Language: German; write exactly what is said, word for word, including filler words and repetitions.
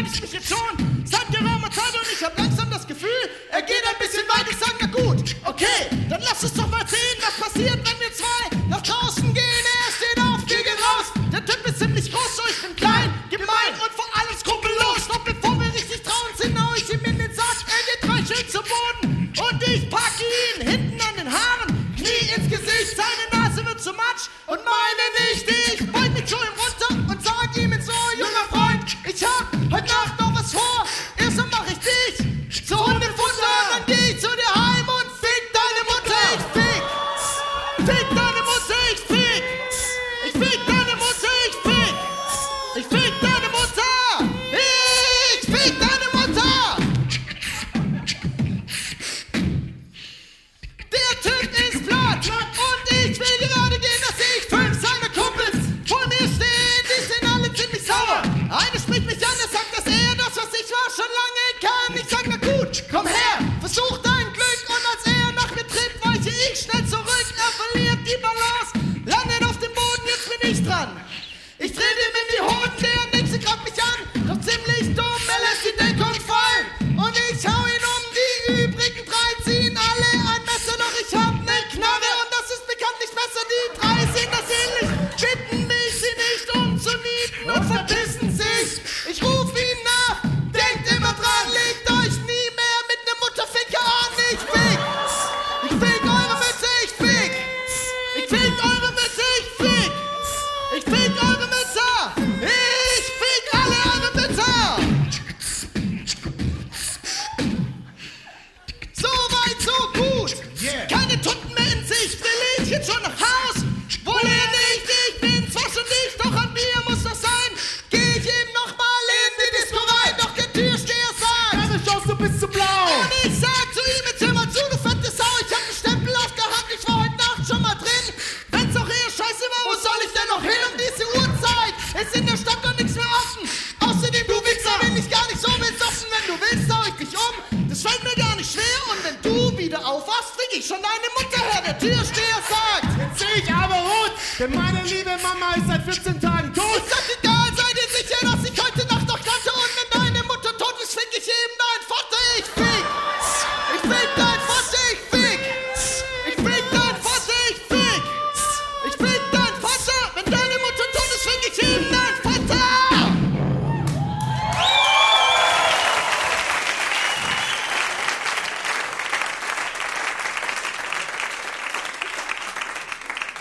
ich mich jetzt schon seit geraumer Zeit und ich hab langsam das Gefühl, er geht ein bisschen weit. Ich sag, na gut, okay, dann lass uns doch mal sehen, was passiert, wenn wir zwei nach draußen gehen. Er steht auf, wir gehen raus. Der Typ ist ziemlich groß, so ich bin klein, gemein und vor allem skrupellos. Doch bevor wir richtig trauen sind, hau ich ihm in den Sack. Er geht drei Schritt zu Boden und ich packe ihn hinten an den Haaren, Knie ins Gesicht, seine Nase wird zu Matsch und meine nicht. Ich beug mich zu ihm runter und sag ihm ins Ohr, junger Freund, ich hab heute Nacht noch was vor. Erstmal mach ich dich zu Hundefutter, dann geh ich zu dir heim und fick deine Mutter. Ich fick, fick deine Mutter, ich fick, ich fick deine Mutter, ich fick, ich fick deine Mutter, ich fick deine Mutter. Der Typ ist platt und ich will gerade gehen, dass ich fünf seiner Kumpels vor mir stehen. Die sind alle ziemlich sauer. Einer spricht mich an, er sagt, dass er das, was ich war, schon lange kann. Ich sag, na gut, komm her, versuch dein Glück. Und als er nach mir tritt, weiche ich schnell zurück. Er verliert die Balance, landet auf dem Boden, jetzt bin ich dran. Ich dreh ihm in die Hoden, der nächste greift mich an, doch ziemlich dumm, er lässt die Deckung fallen. Und ich hau ihn um, die übrigen drei ziehen alle ein Messer, doch ich hab ne Knarre und das ist bekanntlich besser. Die drei sehen das ähnlich, bitten mich, sie nicht umzunieten und verpissen sich. Ich ruf ihn nach, denkt immer dran, legt euch nie mehr mit nem Mutterficker an. Ich fick, ich fick eure Mütter, ich fick, ich fick eure Mütter, ich fick, ich fick eure Mütter, ich fick alle eure Mütter. So weit, so gut. Keine Tunden mehr in Sicht. Will ich jetzt schon nach Haus? Wohl eher nicht. Ich bin zwar schon dicht, doch an mir muss das sein. Geh ich eben noch mal in die Disco rein, doch der Türsteher sagt: Deine Chance, du bist zu blau. Und ich sag zu ihm: Jetzt hör mal zu, du fette Sau. Ich hab einen Stempel auf der Hand, ich war heute Nacht schon mal drin. Wenn's auch eher scheiße war, wo soll ich denn noch hin um diese Uhrzeit? Ist in der Stadt doch nichts mehr offen. Außerdem, du Wichser, will ich gar nicht so willsoffen. Wenn du willst, hau ich dich um. Das fällt mir gar nicht schwer. Und wenn du wieder aufwachst, fick ich schon deine Mutter her. Der Türsteher sagt: Jetzt seh ich aber rot, denn meine liebe Mama ist seit vierzehn Tagen tot. Ich sag dir